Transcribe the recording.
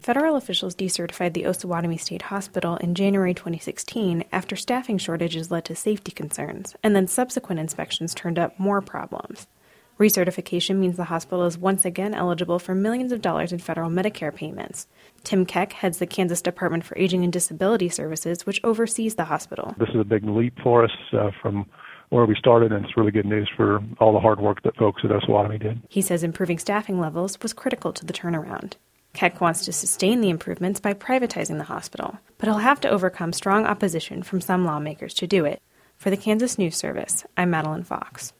Federal officials decertified the Osawatomie State Hospital in January 2016 after staffing shortages led to safety concerns, and then subsequent inspections turned up more problems. Recertification means the hospital is once again eligible for millions of dollars in federal Medicare payments. Tim Keck heads the Kansas Department for Aging and Disability Services, which oversees the hospital. This is a big leap for us from where we started, and it's really good news for all the hard work that folks at Osawatomie did. He says improving staffing levels was critical to the turnaround. Keck wants to sustain the improvements by privatizing the hospital, but he'll have to overcome strong opposition from some lawmakers to do it. For the Kansas News Service, I'm Madeline Fox.